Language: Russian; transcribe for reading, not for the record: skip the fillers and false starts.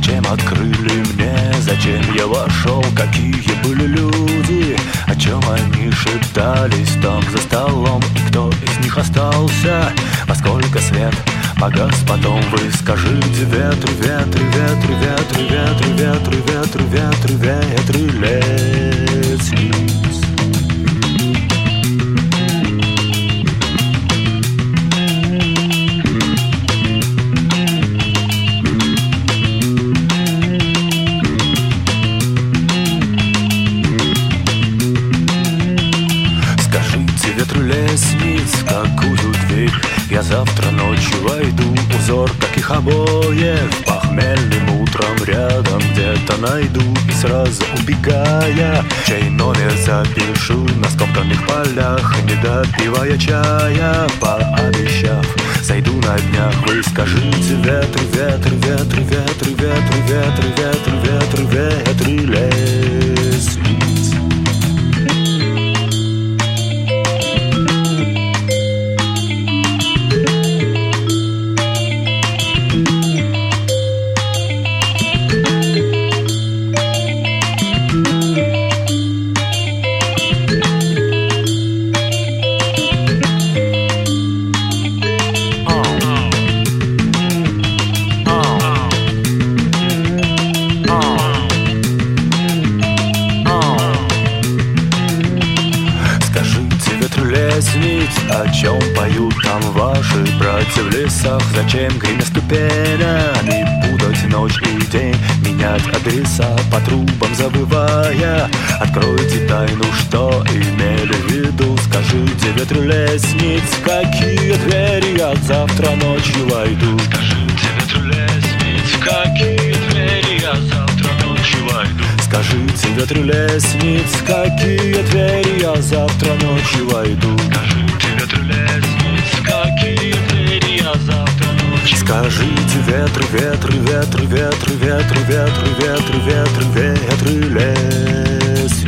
Зачем открыли мне, зачем я вошел, какие были люди, о чем они шептались там за столом, и кто из них остался, во сколько свет погас потом. Вы скажите: ветры, ветры, ветры, ветры, ветры, ветры, ветры, ветры, ветры лестниц. Ветру лестниц, какую дверь я завтра ночью войду? Узор таких обоев похмельным утром рядом где-то найду. И сразу убегая, чей номер запишу на скомканных полях, не допивая чая, пообещав, зайду на днях. Вы скажите: ветры, ветры, ветры, ветры, ветры, ветры, ветры, ветры, ветры лестниц. О чем поют там ваши братья в лесах? Зачем гремя ступенями путать ночь и день, менять адреса по трубам завывая? Откройте тайну, что имели в виду. Скажите: ветру лестниц, в какие двери я завтра ночью войду? Скажите: ветру лестниц, в какие двери я завтра ночью войду? Скажите: ветру лестниц, в какие двери я завтра ночью войду? Скажите: ветру лестниц, в какие двери я завтра ночью? Скажите: ветры, ветры, ветры, ветры, ветры, ветры, ветры, ветры, ветры лестниц.